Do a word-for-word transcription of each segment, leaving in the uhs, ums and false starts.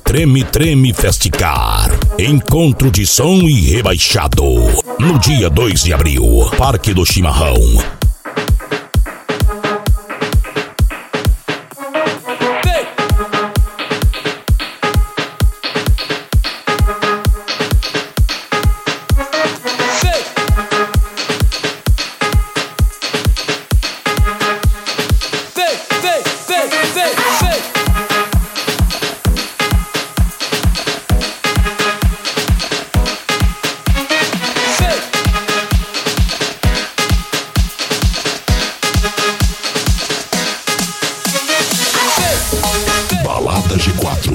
Treme Treme Festicar. Encontro de som e rebaixado. No dia dois de abril, Parque do Chimarrão. Balada G quatro.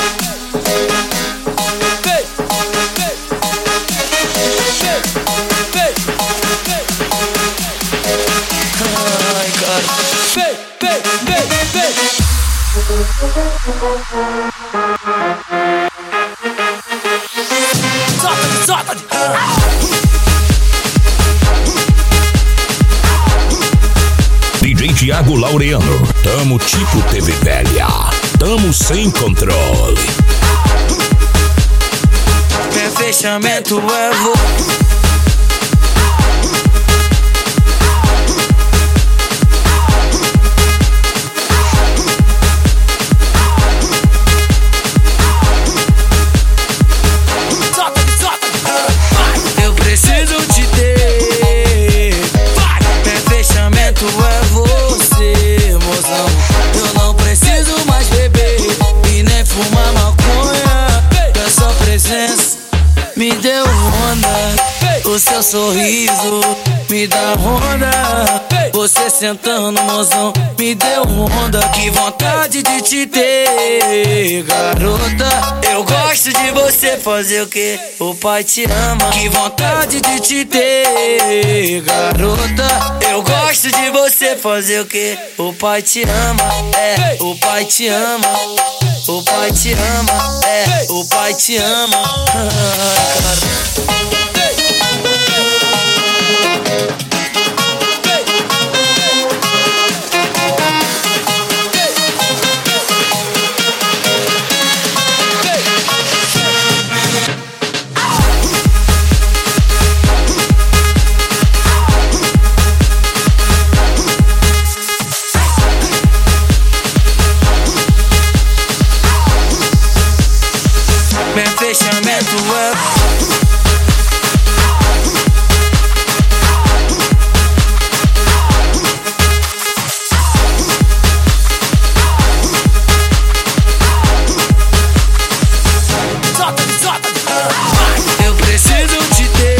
Ai, cara. Vem, vem, vem, vem. Solta-lhe, solta-lhe. D J Thiago Laureano. Tamo tipo T V velha. Tamo sem controle. Meu fechamento é vou. Eu preciso te ter. Meu fechamento é você, mozão. Eu não preciso mais beber e nem fumar maconha. A sua presença me deu onda. O seu sorriso me dá onda. Você sentando, mozão, me deu onda. Que vontade de te ter, garota. Eu gosto de você, fazer o que? O pai te ama. Que vontade de te ter, garota. Eu gosto de você, fazer o que? O pai te ama, é, o pai te ama. O pai te ama, é, o pai te ama. Ai, cara. Meu fechamento é. Eu preciso te ter.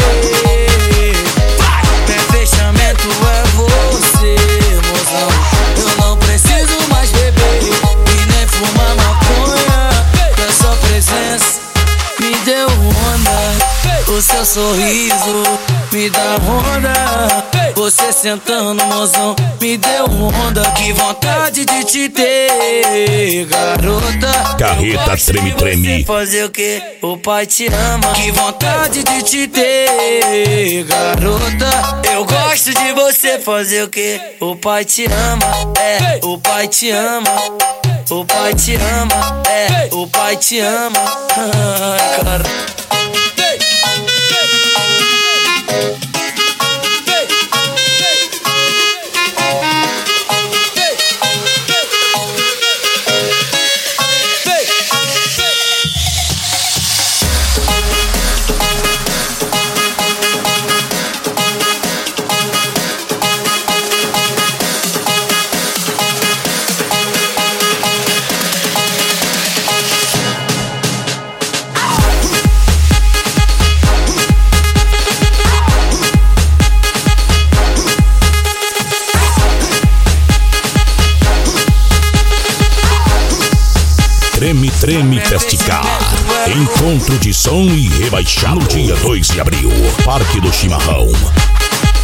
Meu fechamento é você, mozão. Eu não preciso mais beber e nem fumar maconha. Da sua presença me deu onda. O seu sorriso me dá onda. Você sentando, mozão, me deu onda. Que vontade de te ter, garota. Carreta Treme Treme. Fazer o que? O pai te ama. Que vontade de te ter, garota. Eu gosto de você, fazer o que? O pai te ama, é, o pai te ama. O pai te ama, é, o pai te ama. Ai, cara. Treme Treme Festicar. Encontro de som e rebaixado. No dia dois de abril, Parque do Chimarrão.